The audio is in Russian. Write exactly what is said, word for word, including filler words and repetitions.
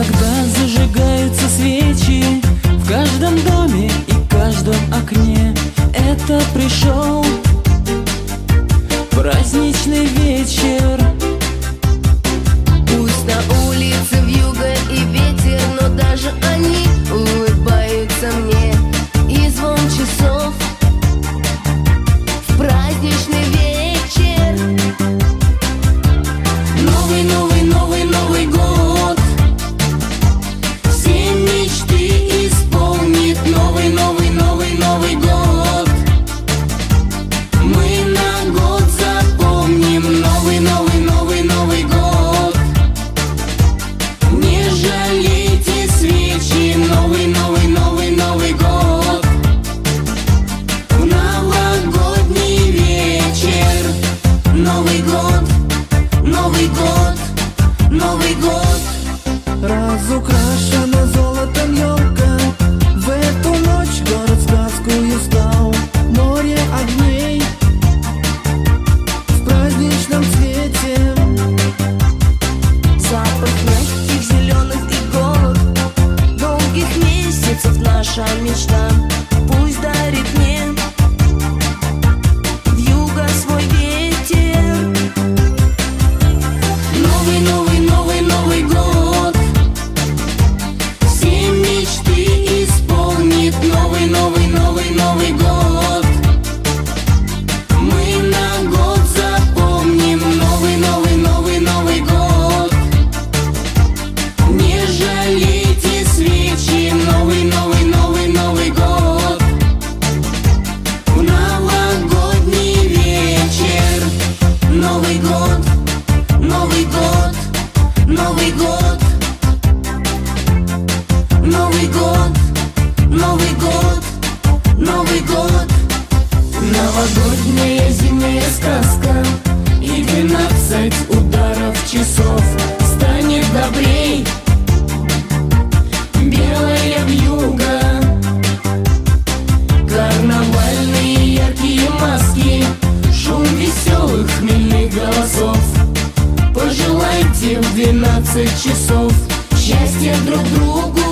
Когда зажигаются свечи в каждом доме и каждом окне, это пришел праздничный вечер. Пусть на улице вьюга и ветер, но даже они улыбаются мне. И звон часов в праздничный вечер. Новый, новый, новый, Новый год все мечты исполнит. Новый, новый, новый, Новый год мы на год запомним. Новый, новый, новый, Новый год. Не жалейте свечи. Новый, новый, новый, Новый год в новогодний вечер. Новый год, Новый год, Новый год. Разукрашена золотом елка, в эту ночь город сказкою стал. Море огней в праздничном цвете, Запах мягких зеленых иголок, долгих месяцев наша мечта. Пусть дарит мне вьюга свой ветер. Новый, новый, новый, Новый год все мечты исполнит. Новый, новый, новый, Новый год мы на год запомним. Новый, новый, новый, Новый год. Не жалейте свечи. Новый, новый, новый, Новый год в новогодний вечер. Новый год, Новый год, Новый год, Новый год, Новый год, Новый год. Новогодняя зимняя сказка и двенадцать ударов часов. Станет добрей белая вьюга, карнавальные яркие маски, шум веселых хмельных голосов. Пожелайте в двенадцать часов счастья друг другу